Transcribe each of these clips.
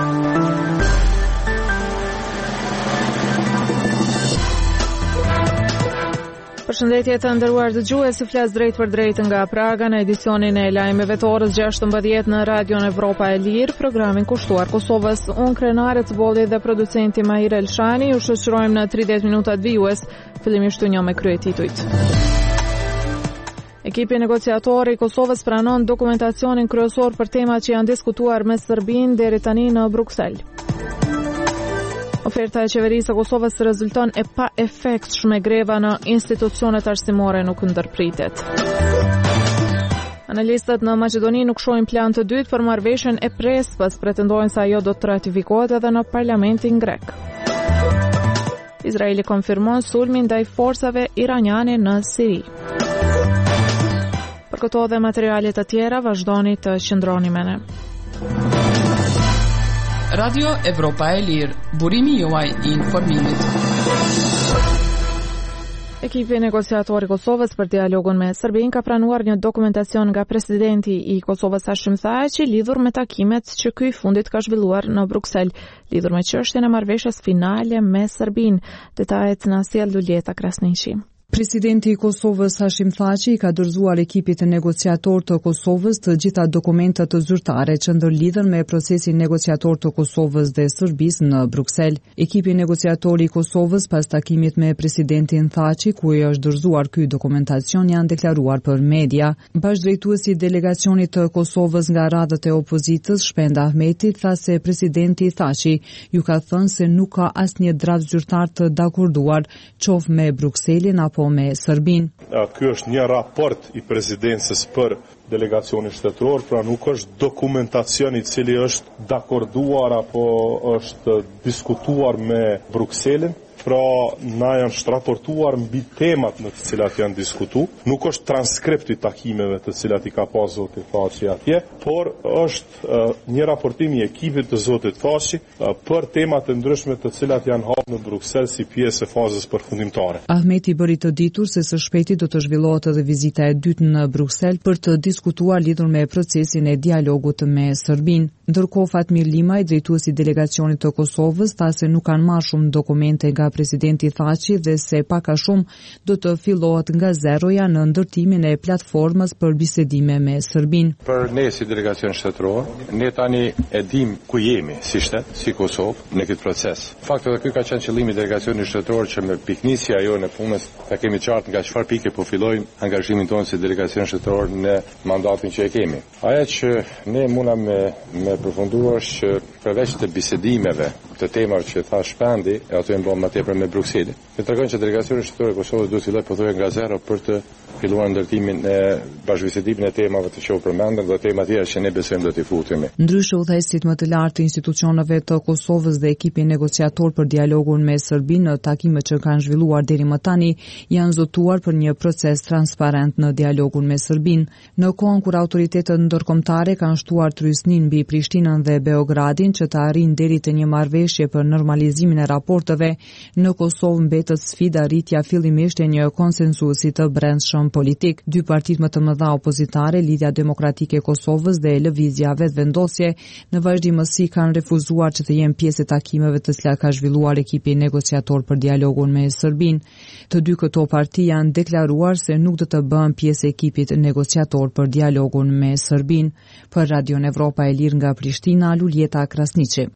Përshëndetje të nderuar dëgjues, flas drejt për drejt nga Praga në edicionin e lajmeve të orës 16 në Radion Evropa e Lirë, programin kushtuar Kosovës. Unë krenare të bolli dhe producenti Mahir Elshani, ju shoqërojmë në 30 minutat vijues, fillimisht të një me kryetitujt. Ekipi negociator i Kosovës pranon dokumentacionin kryesor për temat që janë diskutuar me Serbinë deri tani në Bruksel. Oferta e qeverisë së Kosovës rezulton e pa efektshme, greva në institucionet arsimore nuk ndërpritet. Analistët në Maqedoni nuk shohin plan të dytë për marrëveshjen e Prespës, pretendojnë se ajo do të ratifikohet edhe në parlamentin grek. Izraeli konfirmon sulmin ndaj forcave iraniane në Siri. Për këto dhe materiale të tjera, vazhdoni të qëndroni me ne. Radio Evropa e Lirë, burimi juaj i informimit. Ekipi negociator i Kosovës për dialogun me Serbinë ka pranuar një dokumentacion nga presidenti i Kosovës Hashim Thaçi lidhur me takimet që ky i fundit ka zhvilluar në Bruksel, lidhur me çështjen e marrëveshjes finale me Serbinë. Detajet na sjell Luljeta Krasniqi. Presidenti i Kosovës Hashim Thaçi ka dorëzuar ekipit negociator të Kosovës të gjitha dokumentat të zyrtare që ndërlidhen me procesin negociator të Kosovës dhe Serbisë në Bruksel. Ekipi negociator i Kosovës pas takimit me presidentin Thaçi, ku i është dorëzuar ky dokumentacion, janë deklaruar për media. Bashkëdrejtuesi i delegacionit të Kosovës nga radhët e opozitës, Shpend Ahmeti, tha se presidenti Thaçi ju ka thënë se nuk ka asnjë draft zyrtar të dakorduar, qoftë me Brukselin apo me Serbinë. Ky është një raport i presidencës për delegacionin shtetëror, pra nuk është dokumentacion i cili është dakorduar apo është diskutuar me Brukselin. Pra, na janë shtraportuar mbi temat në të cilat janë diskutu. Nuk është transkript i takimeve të cilat i ka pas zoti Thaçi atje, por është një raportim i ekipit të zotit Thaçi për temat e ndryshme të cilat janë hapur në Bruksel si pjesë e fazës përfundimtare. Ahmeti bëri të ditur se së shpejti do të zhvillohet edhe vizita e dytë në Bruksel për të diskutuar lidhur me procesin e dialogut me Serbinë. Ndërkohë Fatmir Limaj, drejtuesi i delegacionit të Kosovës, tha se nuk kanë marrë shumë dokumente nga presidenti Thaçi dhe se pak a shumë do të fillohet nga zeroja në ndërtimin e platformës për bisedime me Serbinë. Për ne si delegacion shtetëror, ne tani e dim ku jemi si shtet, si Kosovë në këtë proces. Fakti edhe ky ka qenë qëllimi i delegacionit shtetëror që me piknisja jonë e punës ta kemi qartë nga çfarë pike po fillojmë angazhimin tonë si delegacion shtetëror në mandatin që e kemi. Ajo që ne mundam me përfunduar që përveç të bisedimeve të temave që tha Shpendi, ato janë bërë më tepër me Brukselin. Ne tregojmë që delegacioni shtetëror i Kosovës duhet të fillojë pothuajse nga zero për të filluar ndërtimin e bashkëbisedimin e temave të që u përmendën dhe tema tjera që ne besojmë do t'i futemi. Ndryshe, udhëheqësit më të lartë të institucioneve të Kosovës dhe ekipi negociator për dialogun me Serbinë në takimet që kanë zhvilluar deri më tani janë zotuar për një proces transparent në dialogun me Serbinë. Në kohën kur autoritetet ndërkombëtare kanë shtuar trysnin mbi Prishtinën dhe Beogradin që të arrijnë deri te një marrëveshje për normalizimin e raporteve, në Kosovë mbetet sfida rritja fillimisht e një konsensusi të brendshëm politik. Dy partitë më të mëdha opozitare, Lidhja Demokratike e Kosovës dhe Lëvizja Vetëvendosje, në vazhdimësi kanë refuzuar që të jenë pjesë e takimeve të cilat ka zhvilluar ekipi negociator për dialogun me Serbinë. Të dy këto parti janë deklaruar se nuk do të bëhen pjesë e ekipit negociator për dialogun me Serbinë. Për Radion Evropa e Lirë nga Prishtina, Luljeta Krasniqi.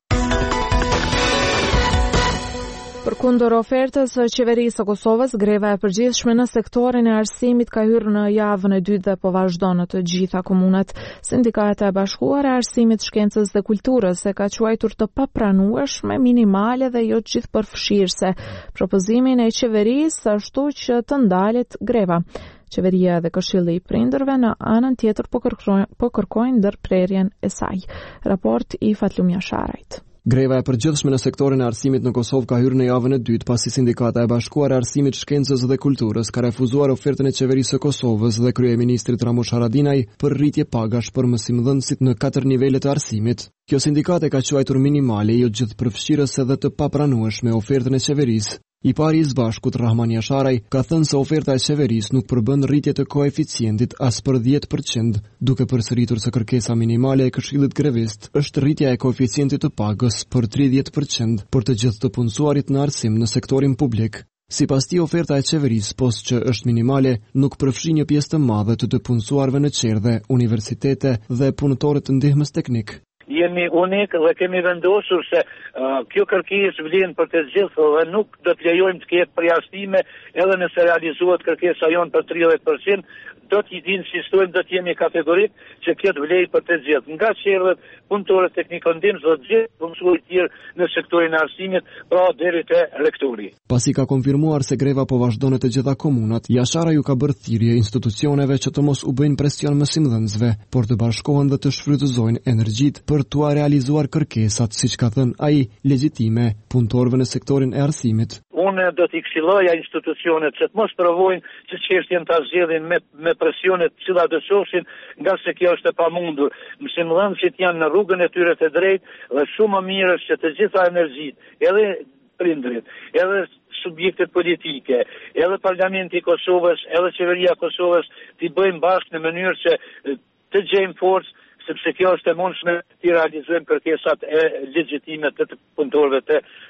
Përkundër ofertës së qeverisë së Kosovës, greva e përgjithshme në sektorin e arsimit ka hyrë në javën e dytë dhe po vazhdon në të gjitha komunat. Sindikata e Bashkuara e Arsimit, Shkencës dhe Kulturës e ka quajtur të papranueshme, minimale dhe jo gjithëpërfshirëse propozimin e qeverisë ashtu që të ndalet greva. Qeveria dhe Këshilli i Prindërve në anën tjetër po kërkojnë ndërprerjen e saj. Raport i Fatlumja Sharajt. Greva e përgjithshme në sektorin e arsimit në Kosovë ka hyrë në javën e dytë pasi Sindikata e Bashkuar e Arsimit, Shkencës dhe Kulturës ka refuzuar ofertën e qeverisë së Kosovës dhe kryeministrit Ramush Haradinaj për rritje pagash për mësimdhënësit në 4 nivele të arsimit. Kjo sindikate ka quajtur minimale, jo gjithëpërfshirëse dhe të papranueshme ofertën e qeverisë. I pari i zbashkut Rahman Jasharaj ka thënë se oferta e qeverisë nuk përbën rritje të koeficientit as për 10%, duke përsëritur se kërkesa minimale e Këshillit Grevist është rritja e koeficientit të pagës për 30% për të gjithë të punësuarit në arsim në sektorin publik. Sipas tij, oferta e qeverisë, post që është minimale, nuk përfshin një pjesë të madhe të punësuarve në qerdhe, universitete dhe punëtorët të ndihmës teknik. Jemi unik dhe kemi vendosur se kjo kërkesë vlen për të gjithë dhe nuk do të lejojmë të ketë përjashtime edhe nëse realizohet kërkesa jonë për 30%, do të insistojmë, do të jemi kategorik që kjo të vlej për të gjithë. Nga qerdhet, punëtorët teknikondimës dhe gjithë punësuarit tjerë në sektorin e arsimit, pra deri te rektori. Pasi ka konfirmuar se greva po vazhdon në të gjitha komunat, Jasharaj ju ka bërë thirrje institucioneve që të mos u bëjnë presion mësimdhënësve, por të bashkohen dhe të shfrytëzojnë energjitë për t'u realizuar kërkesat, siç ka thënë ai, legjitime punëtorëve në sektorin e arsimit. Unë do t'i këshilloja institucionet që të mos provojnë që çështjen ta zgjidhin me presionet që la dëshoshin, nga se kjo është e pamundur. Mësimdhënësit janë në rrugën e tyre të drejtë dhe shumë më mirë është që të gjitha energjitë, edhe prindrit, edhe subjektet politike, edhe Parlamenti i Kosovës, edhe Qeveria e Kosovës t'i bëjmë bashkë në mënyrë që të gjejmë forcë, sepse kjo është e mundshme të realizojmë kërkesat e legjitime të punëtorëve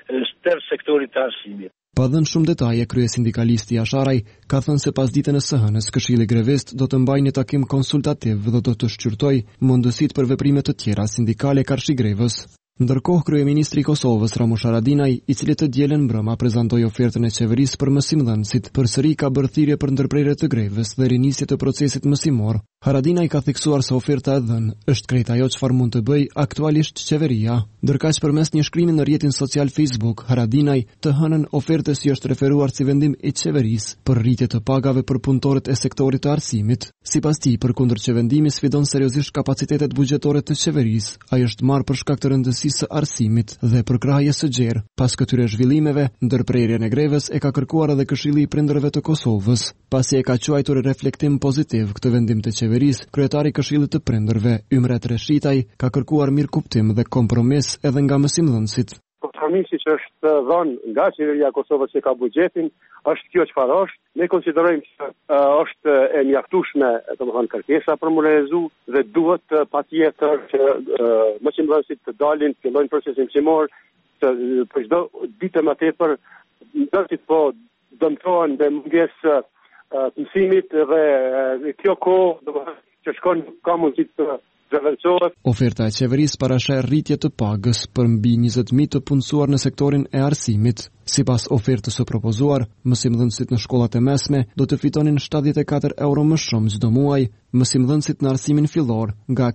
të sektorit të arsimit. Pa dhënë shumë detaje, kryesindikalisti Jasharaj ka thënë se pas ditën e së hënës Këshilli Grevist do të mbajë një takim konsultativ dhe do të shqyrtojë mundësitë për veprime të tjera sindikale karshi grevës. Ndërkohë, kryeministri i Kosovës Ramush Haradinaj, i cili të dielën mbrëma prezantoi ofertën e qeverisë për mësimdhënësit, përsëri ka bërë thirrje për ndërprerje të grevës dhe rinisje të procesit mësimor. Haradinaj ka theksuar se oferta e dhënë është krejt ajo çfarë mund të bëjë aktualisht qeveria. Ndërkaq përmes një shkrimi në rrjetin social Facebook, Haradinaj të hënën ofertës i është referuar si vendim i qeverisë për rritje të pagave për punëtorët e sektorit të arsimit. Sipas tij, përkundër që vendimi sfidon seriozisht kapacitetet buxhetore të qeverisë, ai është marrë për shkak të rëndësisë së arsimit dhe për krahje së gjerë. Pas këtyre zhvillimeve, ndërprerjen e grevës e ka kërkuar edhe Këshilli i Prindërve të Kosovës. Pasi e ka quajtur reflektim pozitiv këtë vendim të qeverisë, kryetari i Këshillit të Prindërve, Ymret Reshitaj, ka kërkuar mirëkuptim dhe kompromis edhe nga mësimdhënësit. Kompromisi që është dhënë nga Qeveria e Kosovës që ka buxhetin, është kjo çfarë është. Ne konsiderojmë se është e mjaftueshme, domethënë kërkesa për mu realizu dhe duhet patjetër që mësimdhënësit të dalin, të fillojnë procesin mësimor, për çdo ditë më tepër, ndërtip po dëmtohen me mungesë të mësimit dhe kjo kohë domethënë që shkon ka mundësi të zhvendoset. Oferta e qeverisë parasheh rritje të pagës për mbi 20.000 të punësuar në sektorin e arsimit. Sipas ofertës së propozuar, mësimdhënësit në shkollat e mesme do të fitonin 74 euro më shumë çdo muaj, mësimdhënësit në arsimin fillor nga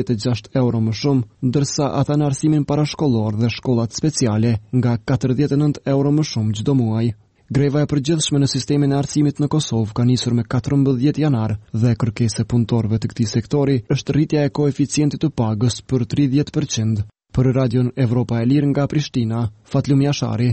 46 euro më shumë, ndërsa ata në arsimin parashkollor dhe shkollat speciale nga 49 euro më shumë çdo muaj. Greva e përgjithshme në sistemin e arsimit në Kosovë ka nisur me 14 janar dhe kërkesa e punëtorëve të këtij sektori është rritja e koeficientit të pagës për 30%. Për Radion Evropa e Lirë nga Prishtina, Fatlum Jashari.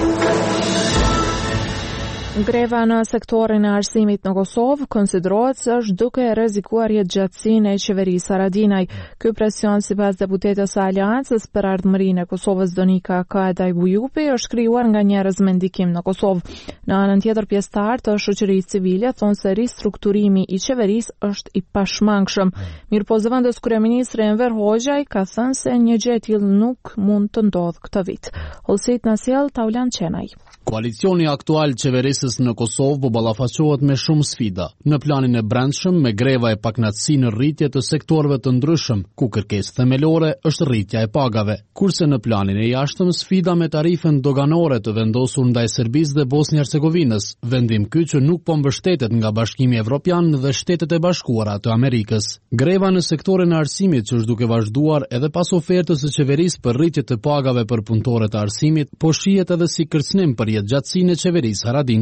Greva në sektorin e arsimit në Kosovë konsiderohet se është duke rrezikuar jetëgjatësinë e qeverisë Haradinaj. Ky presion sipas deputetës së Aleancës për ardhmërinë e Kosovës Donika Kaedaj Bujupi është krijuar nga njerëz me ndikim në Kosovë. Në anën tjetër, pjesëtarë të shoqërisë civile thonë se ristrukturimi i qeverisë është i pashmangshëm. Mirpo zëvendës kryeministri Enver Hoxhaj ka thënë se një gjë e tillë nuk mund të ndodhë këtë vit. Holsit na sjell Taulan Qenaj. Koalicioni aktual qeverisës në Kosovë po ballafaqohet me shumë sfida. Në planin e brendshëm, me greva e paknatësi në rritje të sektorëve të ndryshëm, ku kërkesë themelore është rritja e pagave. Kurse në planin e jashtëm, sfida me tarifën doganore të vendosur ndaj Serbisë dhe Bosnjë-Hercegovinës, vendim ky që nuk po mbështetet nga Bashkimi Evropian dhe Shtetet e Bashkuara të Amerikës. Greva në sektorin e arsimit që është duke vazhduar edhe pas ofertës së qeverisë për rritje të pagave për punëtorët e arsimit, po shihet edhe si kërcënim për jetëgjatësinë e qeverisë Haradinaj.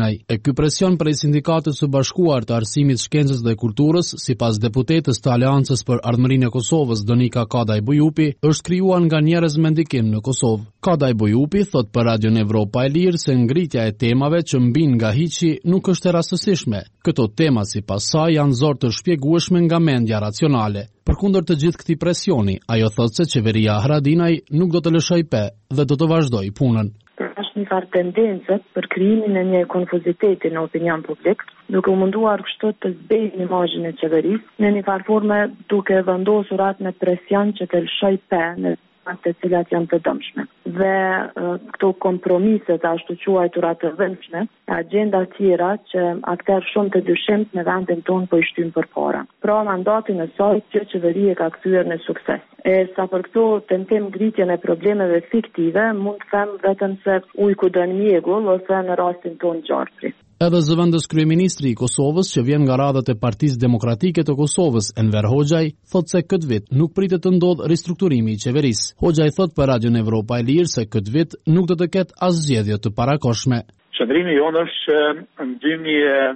Haradinaj. E ky presion prej Sindikatës së Bashkuar të Arsimit, Shkencës dhe Kulturës, sipas deputetës të Aleancës për Ardhmërinë e Kosovës, Donika Kadaj Bujupi, është krijuar nga njerëz me ndikim në Kosovë. Kadaj Bujupi thot për Radion Evropa e Lirë se ngritja e temave që mbin nga hiqi nuk është e rastësishme. Këto tema sipas saj janë zor të shpjegueshme nga mendja racionale. Përkundër të gjithë këtij presioni, ajo thot se qeveria Haradinaj nuk do të lëshoj pe dhe do të vazhdoj punën. Është një farë tendencë për krijimin e një konfuziteti në opinion publik, duke u munduar kështu të zbejë imazhin e qeverisë në një farë forme duke vendosur atë me presion që të lëshoj pe në të cilat janë të dëmshme. Dhe këto kompromiset ashtu quajtura të dëmshme, agenda tjera që aktorë shumë të dyshimt në vendin tonë po i shtyn përpara. Pra mandatin e saj që qeveria ka kthyer në sukses. Sa për këto tentim ngritjen e problemeve fiktive, mund të them vetëm se ujku do në mjegull ose në rastin tonë gjarpri. Edhe zëvendës kryeministri i Kosovës, që vjen nga radhët e Partisë Demokratike të Kosovës, Enver Hoxhaj, thot se këtë vit nuk pritet të ndodhë ristrukturimi i qeverisë. Hoxhaj thot për Radion Evropa e Lirë se këtë vit nuk do të ketë as zgjedhje të parakoshme. Qëndrimi jonë është që në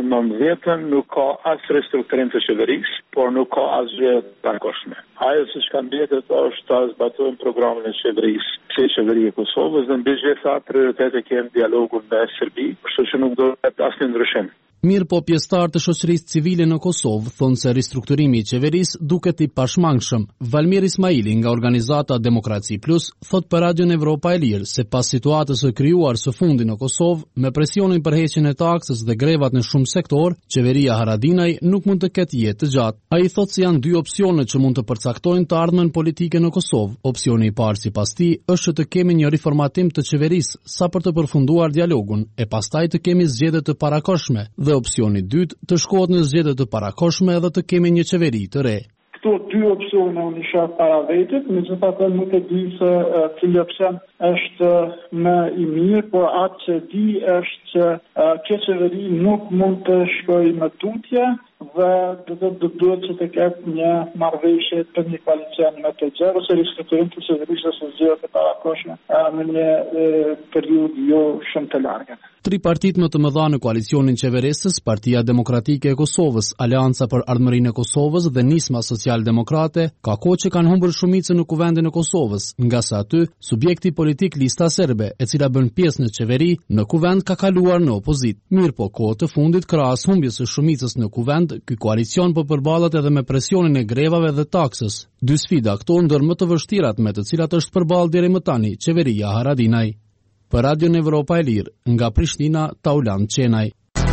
2019 nuk ka as restrukturim të qeverisë, por nuk ka as zgjedhje të parakoshme. Ajo që ka mbetet është ta zbatojmë programin e qeverisë si qeveria e Kosovës dhe mbi gjitha prioritete kemi dialogun me Serbi, kështu që nuk do të ketë asnjë ndryshim. Mirë po pjesëtar të shoqërisë civile në Kosovë thonë se ristrukturimi i qeverisë duket i pashmangshëm. Valmir Ismaili nga organizata Demokraci Plus thot për Radion Evropa e Lirë se pas situatës së krijuar së fundi në Kosovë, me presionin për heqjen e taksës dhe grevat në shumë sektor, qeveria Haradinaj nuk mund të ketë jetë të gjatë. Ai thot se janë dy opsione që mund të përcaktojnë të ardhmen politike në Kosovë. Opsioni i parë sipas tij është që të kemi një riformatim të qeverisë sa për të përfunduar dialogun e pastaj të kemi zgjedhje të parakoshme. Opsioni i dytë të shkohet në zgjedhje të parakoshme dhe të kemi një qeveri të re. Këto dy opsione unë isha para vetit, megjithatë nuk e di se cili opsion është më i mirë, por atë që di është që kjo qeveri nuk mund të shkojë më tutje dhe duhet që të ketë një marrëveshje për një koalicion më të gjerë ose ristrukturim të qeverisë ose zgjedhje të parakoshme në një periudhë jo shumë të largët. Tri partitë më të mëdha në koalicionin qeverisës, Partia Demokratike e Kosovës, Aleanca për Ardhmërinë e Kosovës dhe Nisma Social-Demokrate, ka kohë që kanë humbur shumicën në kuvendin e Kosovës, nga sa aty subjekti politik Lista Serbe, e cila bën pjesë në qeveri, në kuvend ka kaluar në opozit. Mirë po kohë të fundit krahas humbjes së shumicës në kuvend, ky koalicion po përballet edhe me presionin e grevave dhe taksës. Dy sfida këto ndër më të vështirat me të cilat është përballë deri më tani qeveria Haradinaj. Për Radion Evropa e Lirë, nga Prishtina, Taulan Qenaj.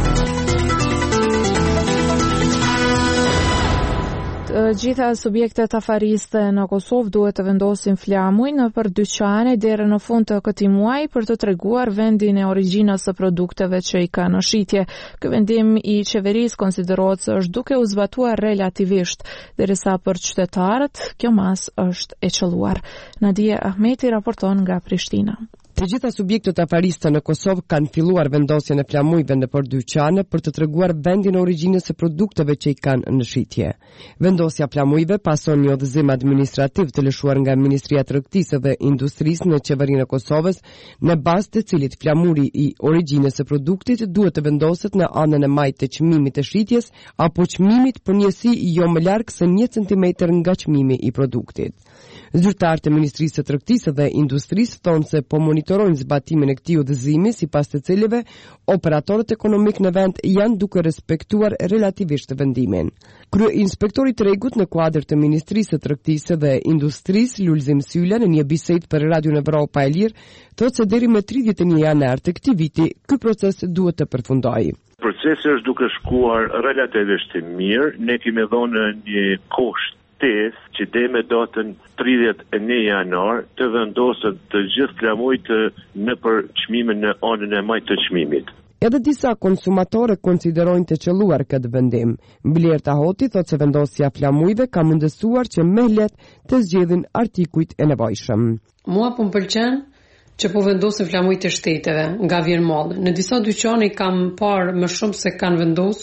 Gjitha subjektet afariste në Kosovë duhet të vendosin flamuj në për dyqane deri në fund të këtij muaji për të treguar vendin e origjinës së produkteve që i kanë në shitje. Ky vendim i qeverisë konsiderohet se është duke u zbatuar relativisht, derisa për qytetarët kjo mas është e qelluar. Nadia Ahmeti raporton nga Prishtina. Të gjitha subjektet afariste në Kosovë kanë filluar vendosjen e flamujve në për dyqane për të treguar vendin e origjinës së produkteve që i kanë në shitje. Vendosja flamujve pason një udhëzim administrativ të lëshuar nga Ministria e Tregtisë dhe Industrisë në qeverinë e Kosovës, në bazë të cilit flamuri i origjinës së produktit duhet të vendoset në anën e majtë të çmimit të shitjes apo çmimit për njësi jo më larg se 1 centimetër nga çmimi i produktit. Zyrtarët e Ministrisë së Tregtisë dhe Industrisë thonë se po monitorojnë zbatimin e këtij udhëzimi, sipas të cilëve operatorët ekonomik në vend janë duke respektuar relativisht vendimin. Kryeinspektori i tregut në kuadër të Ministrisë së Tregtisë dhe Industrisë, Lulzim Sylla, në një bisedë për Radion Evropa e Lirë, thotë se deri më 31 janar të këtij viti ky proces duhet të përfundojë. Procesi është duke shkuar relativisht mirë, ne kemi dhënë një kohë që dhe me datën 31 janar të vendoset të gjithë flamujt në për çmimin në anën e majtë të çmimit. Edhe disa konsumatorë konsiderojnë të qelluar këtë vendim. Blerta Hoti thotë se vendosja flamujve ka mundësuar që më lehtë të zgjedhin artikujt e nevojshëm. Mua po m'pëlqen që po vendosin flamujt e shteteve nga vjen malli. Në disa dyqane kam parë më shumë se kanë vendosur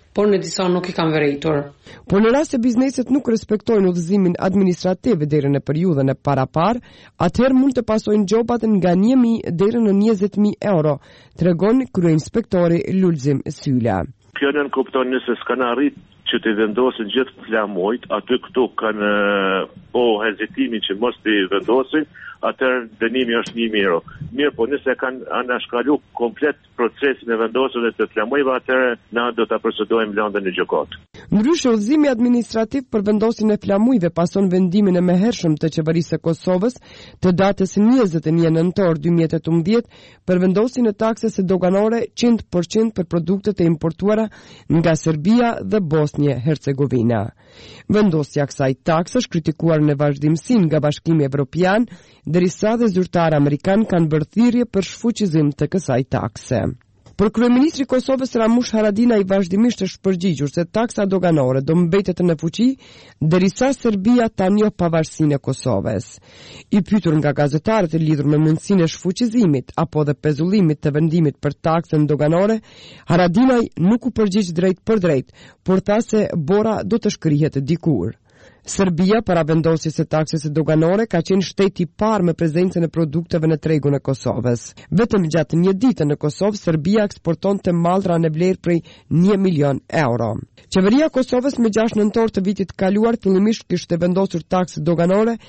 por në disa nuk I kanë vërejtur. Por në rast se bizneset nuk respektojnë udhëzimin administrativ deri në periudhën e parapar, atëherë mund të pasojnë gjobat nga 1.000 deri në 20.000 euro, tregon kryeinspektori Lulzim Syla. Kjo nën kupton nëse s'kan arrit që të vendosin gjithë flamojt, aty këtu kanë hezitimin që mos të vendosin, atëherë dënimi është 1.000 euro. Mirë, po nëse kanë anashkalu komplet procesin e vendosjes të flamojve, atëherë na do ta procedojmë lëndën e gjykatë. Ndryshe, udhëzimi administrativ për vendosjen e flamujve pason vendimin e mëhershëm të qeverisë së Kosovës të datës 21 nëntor 2018 për vendosjen e taksës doganore 100% për produktet e importuara nga Serbia dhe Bosnje-Hercegovina. Vendosja e kësaj takse është kritikuar në vazhdimsi nga Bashkimi Evropian, derisa dhe zyrtarë amerikanë kanë bërë thirrje për shfuqizim të kësaj takse. Për kryeministri I Kosovës Ramush Haradinaj vazhdimisht është përgjigjur se taksa doganore do mbetet në fuqi derisa Serbia ta njohë pavarësinë e Kosovës. I pyetur nga gazetarët e lidhur me mundësinë e shfuqizimit apo dhe pezullimit të vendimit për taksën doganore, Haradinaj nuk u përgjigj drejt për drejt, por tha se bora do të shkrihet dikur. Serbia, para vendosjes së taksës doganore, ka qenë shteti I parë me prezencën e produkteve në tregun e Kosovës. Vetëm gjatë një dite në Kosovë, Serbia eksportonte mallra në vlerë prej 1 milion euro. Qeveria e Kosovës me 6 nëntor të vitit kaluar fillimisht kishte vendosur taksë doganore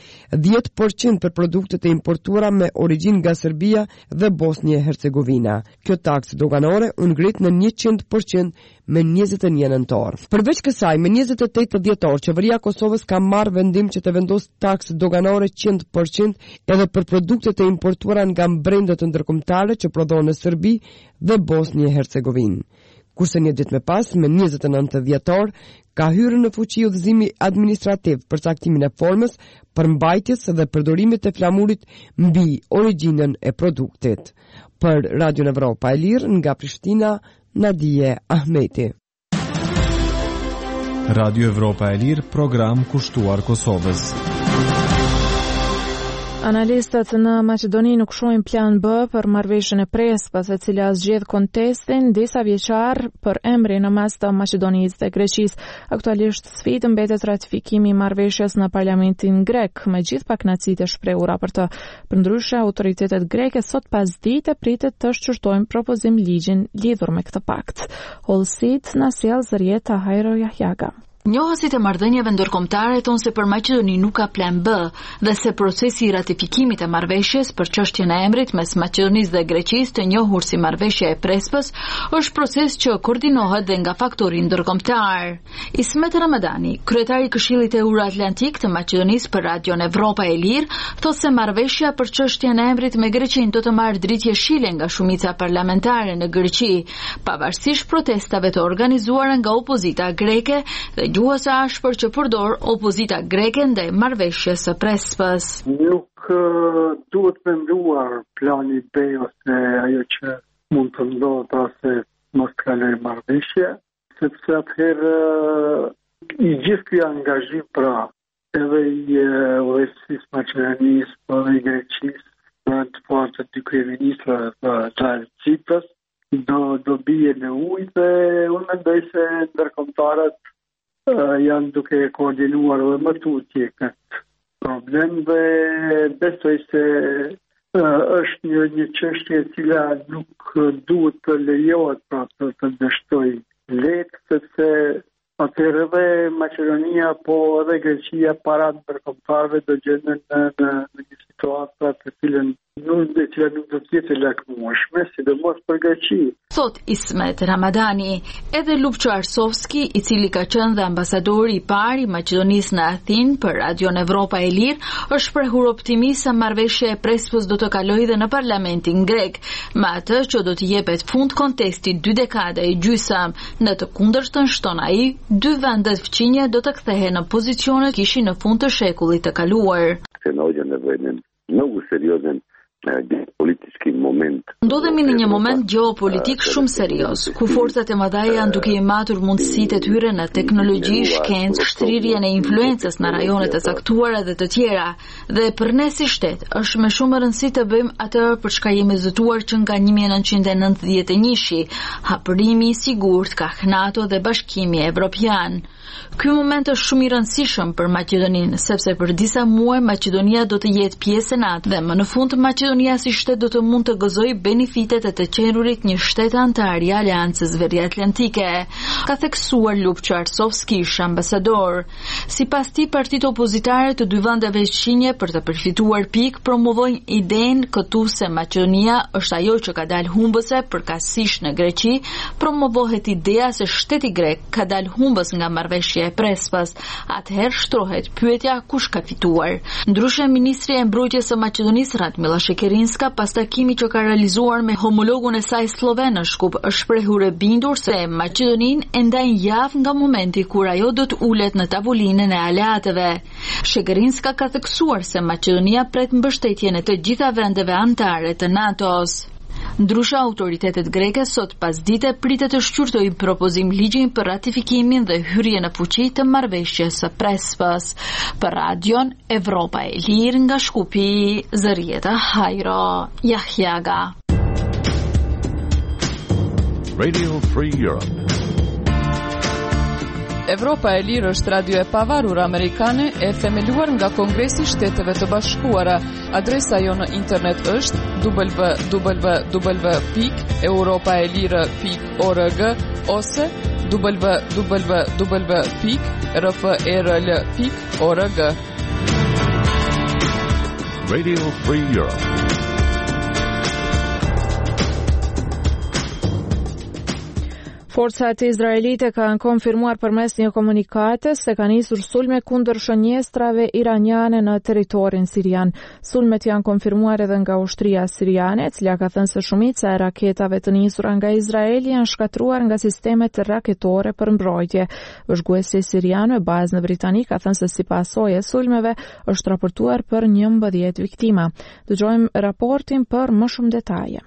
10% për produktet e importuara me origjinë nga Serbia dhe Bosnje-Hercegovina. Kjo taksë doganore u ngrit në 100% me 21 nëntor. Përveç kësaj, me 28 dhjetor, qeveria e Kosovës ka marrë vendim që të vendosë taksë doganore 100% edhe për produktet e importuara nga mbrendat ndërkombëtare që prodhohen në Serbi dhe Bosnje-Hercegovinë. Kurse një ditë më pas, me 29 dhjetor, ka hyrë në fuqi udhëzimi administrativ për caktimin e formës, përmbajtjes dhe përdorimit të flamurit mbi origjinën e produktit. Për Radio Evropa e Lirë, nga Prishtina, Nadije Ahmeti. Radio Evropa e Lirë, program kushtuar Kosovës. Analistët në Maqedoni nuk shohin plan B për marrëveshjen e Prespas, e cila zgjedh kontestin disa vjeçar për emrin në mes të Maqedonisë dhe Greqisë. Aktualisht sfidë mbetet ratifikimi I marrëveshjes në parlamentin grek, me gjithë pakënaqësitë e shprehura për të. Përndryshe, autoritetet greke sot pasdite pritet të shqyrtojnë propozim ligjin lidhur me këtë pakt. Hollësit na sjell Zërieta Hajro Jahjaga. Njohësit e marrëdhënieve ndërkombëtare thonë se për Maqedoni nuk ka plan B dhe se procesi I ratifikimit e marrëveshjes për çështjen e emrit mes Maqedonisë dhe Greqisë, të njohur si marrëveshja e Prespas, është proces që koordinohet dhe nga faktori ndërkombëtar. Ismet Ramadani, kryetari I Këshillit Euroatlantik të Maqedonisë për Radion Evropa e Lirë, thotë se marrëveshja për çështjen e emrit me Greqinë do të marrë dritë jeshile nga shumica parlamentare në Greqi, pavarësisht protestave të organizuara nga opozita greke dhe gjuhës ashpër që përdor opozita greke ndaj marrëveshjes së Prespas. Nuk duhet menduar plani B ose ajo që mund të ndodhë ose mos të kalojë marrëveshje, sepse atëherë I gjithë ky angazhim pra edhe I udhëheqësisë Maqedonisë, edhe I Greqisë, në të parë të dy kryeministrave të Cipras, do bie në ujë dhe unë mendoj se ndërkombëtarët janë duke koordinuar dhe më tutje këtë problem dhe besoj se është një çështje e cila nuk duhet të lejohet pra të dështoj lehtë, sepse atëherë edhe Maqedonia po edhe Greqia para ndërkombëtarëve do gjenden në një situatë të cilën nuk do të jetë lakmueshme, sidomos për Greqi. Thot Ismet Ramadani, edhe Lupço Arsovski, I cili ka qenë dhe ambasadori I parë I Maqedonisë në Athinë për Radion Evropa e Lirë, është shprehur optimist se marrëveshja e Prespas do të kalojë dhe në parlamentin grek, me atë që do të jepet fund kontestit 2 dekada e gjysëm. Në të kundërshtën, shton ai, 2 vendet fqinje do të kthehen në pozicionet kishin në fund të shekullit të kaluar. Se në nevojnë mnogo seriozan Ndodhemi në një moment geopolitik shumë serioz, ku forcat e mëdha janë duke i matur mundësitë e tyre në teknologji, shkencë, shtrirjen e influencës në rajone të caktuara dhe të tjera. Dhe për ne si shtet, është me shumë rëndësi të bëjmë atë për çka jemi zëtuar që nga 1991-shi, hapërimi i sigurt ka NATO dhe Bashkimi Evropian. Ky moment është shumë i rëndësishëm për Maqedoninë, sepse për disa muaj Maqedonia do të jetë pjesë e NATO dhe më në fund Maqedonia si shtet do të mund të gëzojë benefitet e të qenurit një shtet antar i Aleancës Veriatlantike, ka theksuar Ljupço Arsovski, ambasador. Sipas tij, partitë opozitare të dy vendeve shinje për të përfituar pikë promovojnë idenë këtu se Maqedonia është ajo që ka dalë humbëse përkatësisht në Greqi, promovohet ideja se shteti grek ka dalë humbës nga marrëveshja e Prespas. Atëherë shtrohet pyetja kush ka fituar. Ndryshe, ministri e mbrojtjes së Maqedonisë Radmila Shekerinska pas takimit që ka realizuar me homologun e saj sloven në Shkup është shprehur e bindur se Maqedoninë e ndajnë javë nga momenti kur ajo do të ulet në tavolinën e aleatëve. Shekerinska ka theksuar se Maqedonia pret mbështetjen e të gjitha vendeve anëtare të NATO-s. Ndryshe, autoritetet greke sot pasdite pritet të shqyrtojnë propozim ligjin për ratifikimin dhe hyrjen në fuqi të marrëveshjes së Prespas. Për Radion Evropa e Lirë nga Shkupi, Zërieta Hajro Jahjaga. Radio Free Europe. Evropa e Lirë është radio e pavarur amerikane e themeluar nga Kongresi i Shteteve të Bashkuara. Adresa jo në internet është www.europaelire.org ose www.rfrl.org. Radio Free Europe. Forcat izraelite kanë konfirmuar përmes një komunikate se kanë nisur sulme kundër shënjestrave iraniane në territorin sirian. Sulmet janë konfirmuar edhe nga ushtria siriane, e cila ka thënë se shumica e raketave të nisura nga Izraeli janë shkatruar nga sistemet raketore për mbrojtje. Vëzhguesi sirian me bazë në Britani ka thënë se sipas saj sulmeve është raportuar për 11 viktima. Dëgjojmë raportin për më shumë detaje.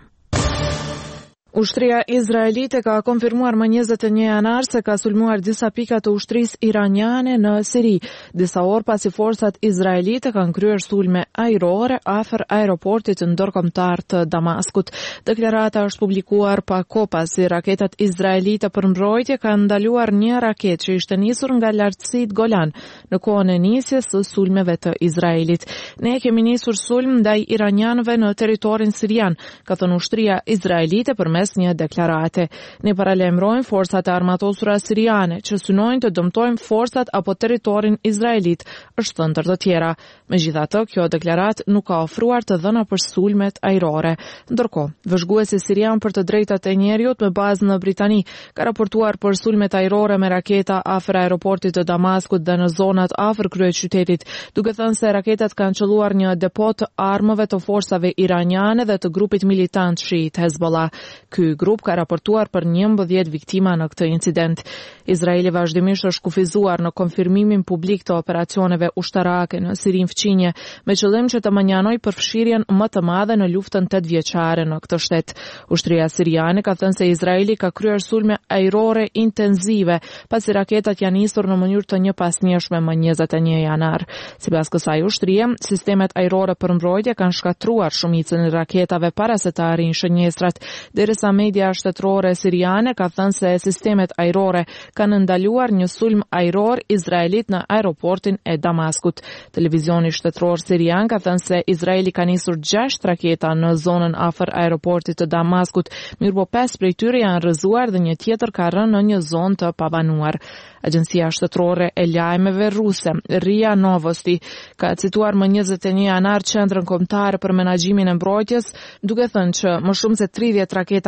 Ushtria izraelite ka konfirmuar më 21 janar se ka sulmuar disa pika të ushtrisë iraniane në Siri, disa orë pasi forcat izraelite kanë kryer sulme ajrore afër aeroportit ndërkombëtar të Damaskut. Deklarata është publikuar pa kohë pasi raketat izraelite për mbrojtje kanë ndaluar një raketë që ishte nisur nga lartësitë Golan në kohën e nisjes së sulmeve të Izraelit. Ne kemi nisur sulm ndaj iranianëve në territorin sirian, ka thënë ushtria izraelite përmes një deklarate. Ne paralajmërojmë forcat e armatosura siriane që synojnë të dëmtojnë forcat apo territorin izraelit, është thënë ndër të tjera. Megjithatë, kjo deklaratë nuk ka ofruar të dhëna për sulmet ajrore. Ndërkohë, vëzhguesi sirian për të drejtat e njerëzit me bazë në Britani ka raportuar për sulmet ajrore me raketa afër aeroportit të Damaskut dhe në zonat afër kryeqytetit, duke thënë se raketat kanë qelluar një depo të armëve të forsave iraniane dhe të grupit militant shiit Hezbollah. Ky grup ka raportuar për 11 viktima në këtë incident. Izraeli vazhdimisht është kufizuar në konfirmimin publik të operacioneve ushtarake në Sirin fqinje, me qëllim që të manjanoj përfshirjen më të madhe në luftën 8 vjeçare në këtë shtet. Ushtria siriane ka thënë se Izraeli ka kryer sulme ajrore intenzive, pasi raketat janë nisur në mënyrë të njëpasnjeshme më 21 janar. Sipas kësaj ushtrie, sistemet ajrore për mbrojtje kanë shkatruar shumicën e raketave para se të arrijnë shënjestrat, derisa media shtetërore siriane ka thënë se sistemet ajrore kanë ndaluar një sulm ajror izraelit në aeroportin e Damaskut. Televizioni shtetëror sirian ka thënë se Izraeli ka nisur 6 raketa në zonën afër aeroportit të Damaskut, mirëpo 5 prej tyre janë rrëzuar dhe një tjetër ka rënë në një zonë të pabanuar. Agjencia shtetërore e lajmeve ruse, RIA Novosti, ka cituar më 21 janar Qendrën Kombëtare për Menaxhimin e Mbrojtjes, duke thënë që më shumë se 30 raketa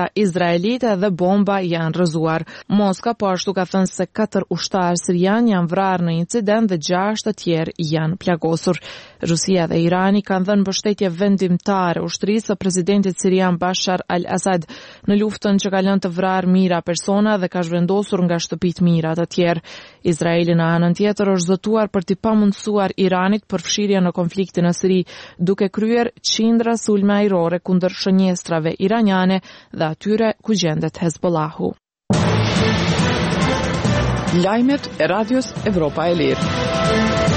raketa izraelite dhe bomba janë rrëzuar. Moska po ashtu ka thënë se 4 ushtarë sirian janë vrarë në incident dhe 6 të tjerë janë plagosur. Rusia dhe Irani kanë dhënë mbështetje vendimtare ushtrisë së presidentit sirian Bashar al-Assad në luftën që ka lënë të vrarë mijëra persona dhe ka zhvendosur nga shtëpitë mijëra të tjerë. Izraeli në anën tjetër është zëtuar për t'i pamundsuar Iranit përfshirje në konfliktin në Siri, duke kryer qindra sulme ajrore kundër shënjestrave iraniane dhe atyre ku gjendet Hezbollahu. Lajmet e Radios Evropa e Lirë.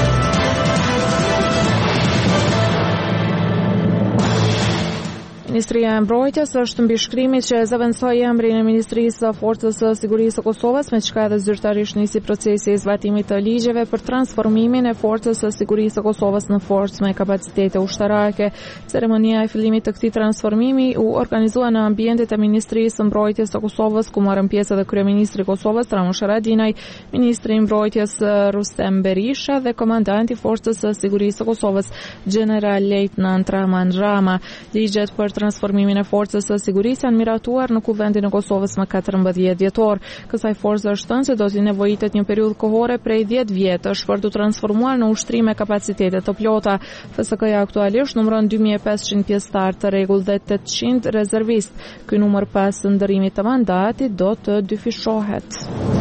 Ministria e Mbrojtjes është mbi shkrimit që zëvendësoi emrin e Ministrisë së Forcës së Sigurisë së Kosovës, me çka edhe zyrtarisht nisi procesi i zbatimit të ligjeve për transformimin e Forcës së Sigurisë së Kosovës në forcë me kapacitete ushtarake. Ceremonia e fillimit të këtij transformimi u organizua në ambientet e Ministrisë së Mbrojtjes së Kosovës, ku morën pjesë edhe kryeministri i Kosovës Ramush Haradinaj, ministri i Mbrojtjes Rustem Berisha dhe komandanti i Forcës së Sigurisë së Kosovës, general-lejtnant Rahman Rama. Ligjet për transformimin e forcës së sigurisë janë miratuar në Kuvendin e Kosovës më 14 dhjetor. Kësaj force është thënë se do t'i nevojitet një periudhë kohore prej 10 vjetësh për t'u transformuar në ushtri me kapacitete të plota. FSK-ja aktualisht numëron 2500 pjesëtar të rregull dhe 800 rezervist. Ky numër pas ndërimit të mandatit do të dyfishohet.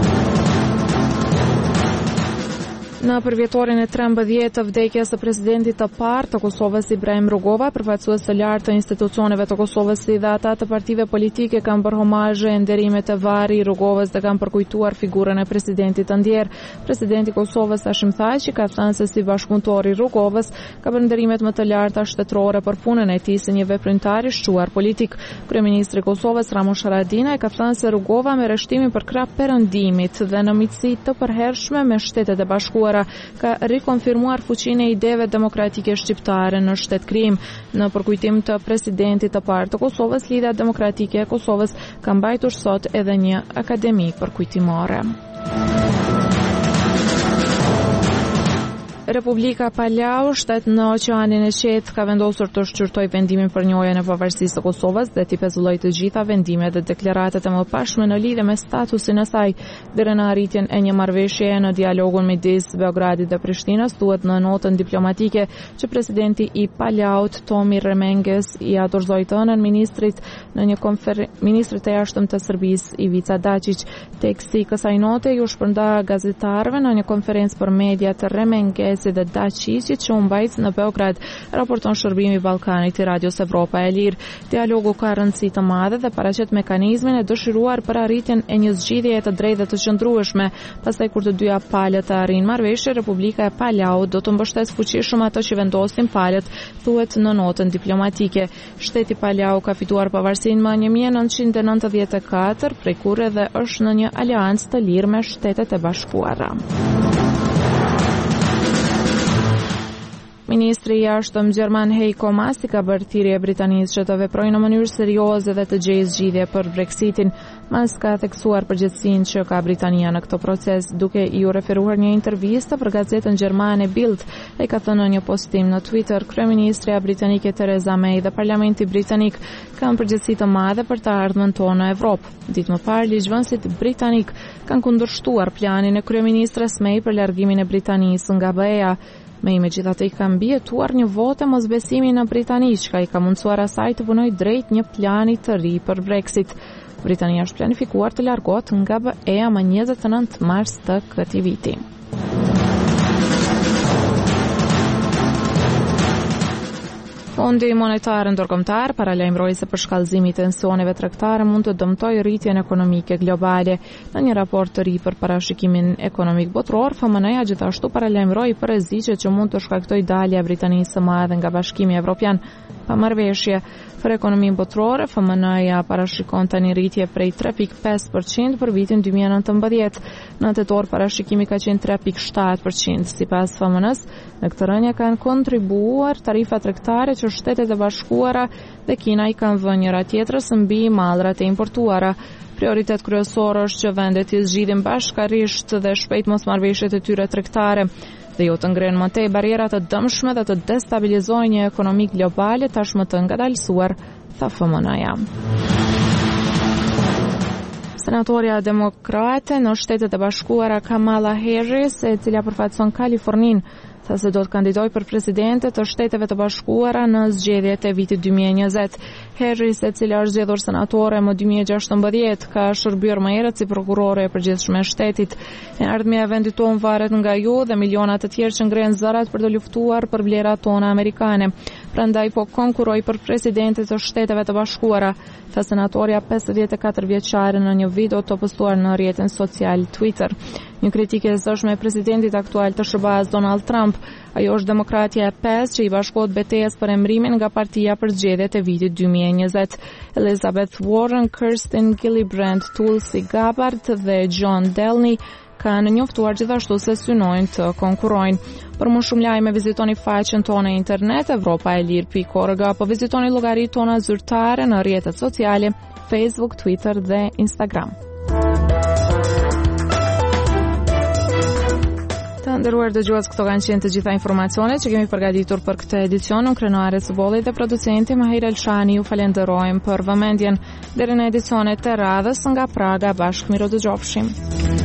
Në përvjetorin e 13 të vdekjes së presidentit të parë të Kosovës Ibrahim Rugova, përfaqësues të lartë të institucioneve të Kosovës si dhe ata të partive politike kanë bërë homazhe e nderimit të varri i Rugovës dhe kanë përkujtuar figurën e presidentit të ndjer. Presidenti i Kosovës Hashim Thaçi ka thënë se si bashkëpunëtor i Rugovës ka bërë nderimet më të larta shtetërore për punën e tij si një veprimtar i shquar politik. Kryeministri i Kosovës Ramush Haradinaj ka thënë se Rugova me rreshtimin për krah perëndimit dhe në miqësi të përhershme me Shtetet e Bashkuara ka rikonfirmuar fuqinë e ideve demokratike shqiptare në shtetëkrijim. Në përkujtim të presidentit të parë të Kosovës, Lidhja Demokratike e Kosovës ka mbajtur sot edhe një akademi përkujtimore. Republika Palau, shtet në Oqeanin e Qetë, ka vendosur të shqyrtojë vendimin për njojën e pavarësisë së Kosovës dhe t'i pezullojë të gjitha vendimet dhe deklaratat e mëparshme në lidhje me statusin e saj. Deri në arritjen e një marrëveshjeje në dialogun midis Beogradit dhe Prishtinës, thuhet në notën diplomatike që presidenti i Palaut, Tomi Remenges, i dorëzoi të ënën ministrit në një ministrit e jashtëm të Serbisë, Ivica Dačić. Teksti i kësaj note ju shpërnda gazetarëve në një konferencë për media të Remenges dhe Dačićit që u mbajt në Beograd, raporton Shërbimi i Ballkanit i Radios Evropa e Lirë. Dialogu ka rëndësi të madhe dhe paraqet mekanizmin e dëshiruar për arritjen e një zgjidhjeje të drejtë dhe të qëndrueshme. Pastaj kur të dyja palët të arrijnë marrëveshje, Republika e Palau do të mbështesë fuqishëm ato që vendosin palët, thuhet në notën diplomatike. Shteti Palau ka fituar pavarësinë më 1994, prej kur edhe është në një aleancë të lirë me Shtetet e Bashkuara. Ministri i jashtëm gjerman Heiko Maas ka bërë thirrje e Britanisë që të veprojë në mënyrë serioze dhe të gjejë zgjidhje për Brexitin. Maas ka theksuar përgjegjësinë që ka Britania në këtë proces, duke iu referuar një intervistë për gazetën gjermane Bild. Ai ka thënë në një postim në Twitter, kryeministria britanike Theresa May dhe parlamenti britanik kanë përgjegjësi të madhe për të ardhmen tonë në Evropë. Ditë më parë, ligjvënësit britanik kanë kundërshtuar planin e kryeministres May për largimin e Britanisë nga BE-ja. May megjithatë i ka mbijetuar një votë mosbesimi në Britani, që i ka mundsuar asaj të punojë drejt një plani të ri për Brexit. Britania është planifikuar të largohet nga BE-ja më 29 mars të këtij viti. Fondi monetar ndërkombëtar paralajmëroi se përshkallëzimi i tensioneve tregtare mund të dëmtojë rritjen ekonomike globale. Në një raport të ri për parashikimin ekonomik botror, FMN-ja gjithashtu paralajmëroi për rreziqet që mund të shkaktojë dalja e Britanisë së Madhe nga Bashkimi Evropian. Pa marrëveshje për ekonominë botrore, FMN-ja parashikon tani rritje prej 3.5% për vitin 2019. Në tetor parashikimi ka qenë 3.7%. Sipas FMN-s, në këtë rënje kanë kontribuar tarifat tregtare që Shtetet e Bashkuara dhe Kina i kanë vënë njëra tjetrës mbi mallrat e importuara. Prioritet kryesor është që vendet të zgjidhin bashkërisht dhe shpejt mosmarrëveshjet e tyre tregtare dhe jo të ngrenë më tej barierat të dëmshme dhe të destabilizojnë një ekonomi globale tashmë të ngadalësuar, tha FMN-ja. Senatorja demokrate në Shtetet e Bashkuara Kamala Harris, e cila përfaqëson Kaliforninë, tha se do të kandidojë për presidente të Shteteve të Bashkuara në zgjedhjet e vitit 2020. Harris, e cila është zgjedhur senatore më 2016, ka shërbyer më herët si prokurore e përgjithshme e shtetit. E ardhmja e vendit tonë varet nga ju dhe milionat të tjerë që ngrenë zërat për të luftuar për vlerat tona amerikane. Prandaj po konkuroj për presidente të Shteteve të Bashkuara, tha senatorja 54 vjeçare në një video të postuar në rrjetin social Twitter. Një kritikë e zëshme e presidentit aktual të SBA-s Donald Trump. Ajo është demokratja e 5 që i bashkohet betejës për emrimin nga partia për zgjedhjet e vitit 2020. Elizabeth Warren, Kirsten Gillibrand, Tulsi Gabbard dhe John Delney kanë njoftuar gjithashtu se synojnë të konkurrojnë. Për më shumë lajme vizitoni faqen tonë internet evropaelir.org apo vizitoni llogaritë tona zyrtare në rrjetet sociale Facebook, Twitter dhe Instagram. Të nderuar dëgjues, këto kanë qenë të gjitha informacionet që kemi përgatitur për këtë edicion. Unë krenuare së bollit dhe producenti Mahir Elshani ju falenderojmë për vëmendjen. Deri në edicionet e radhës nga Praga, bashkë miro dëgjofshim.